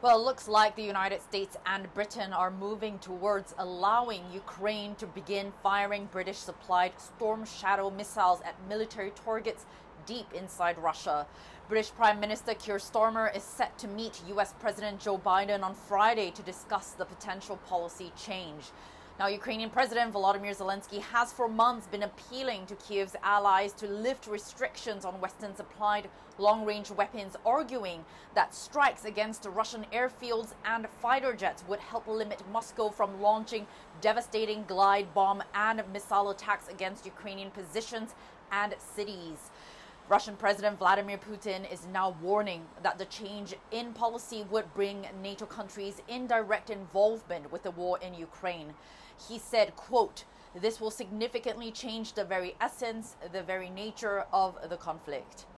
Well, it looks like the United States and Britain are moving towards allowing Ukraine to begin firing British-supplied Storm Shadow missiles at military targets deep inside Russia. British Prime Minister Keir Starmer is set to meet US President Joe Biden on Friday to discuss the potential policy change. Now, Ukrainian President Volodymyr Zelensky has for months been appealing to Kiev's allies to lift restrictions on Western-supplied long-range weapons, arguing that strikes against Russian airfields and fighter jets would help limit Moscow from launching devastating glide bomb and missile attacks against Ukrainian positions and cities. Russian President Vladimir Putin is now warning that the change in policy would bring NATO countries in direct involvement with the war in Ukraine. He said, quote, "This will significantly change the very essence, the very nature of the conflict."